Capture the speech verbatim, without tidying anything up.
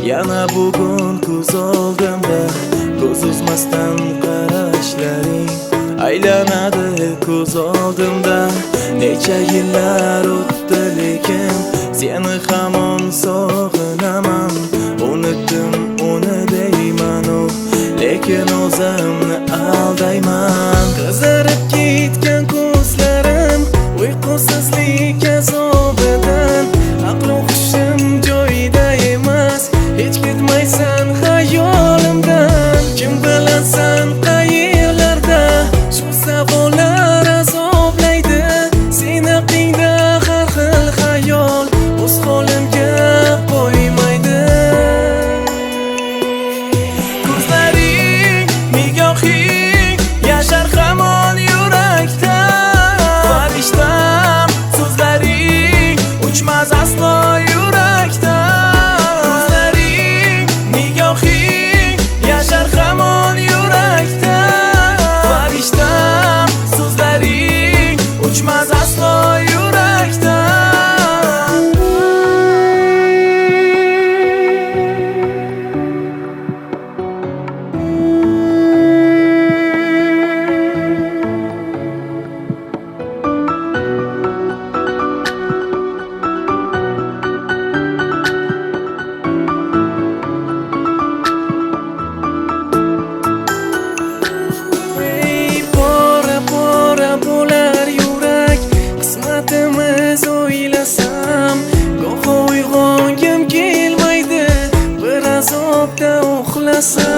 Yana bugun ko'z oldimda ko'z uzmasdan qarashlaring aylanadi ko'z oldimda. Necha yillar o'tdi lekin seni hamon sog'inaman. Unutdim uni deyman u, lekin o'zimni aldayman. Qizarib ketgan ko'zlarim uyqusizlik azobidan, aql hushim joyida emas, hech ketmaysan xayolimdan. Kim bilasan qayerlarda shu savollar azoblaydi seni, aqlingda har xil xayol o'z holimga qo'ymaydi. Ko'zlaring, nigohing yashar hamon yurakda. Farishtam so'zlaring uchmas aslo yurakda. Ko'zlaring, nigohing yashar hamon yurakda. Farishtam so'zlaring uchmas aslo yurakda. Qismatimiz o'ylasam goho uyg'ongim kelmaydi, bir azobda uxlasam.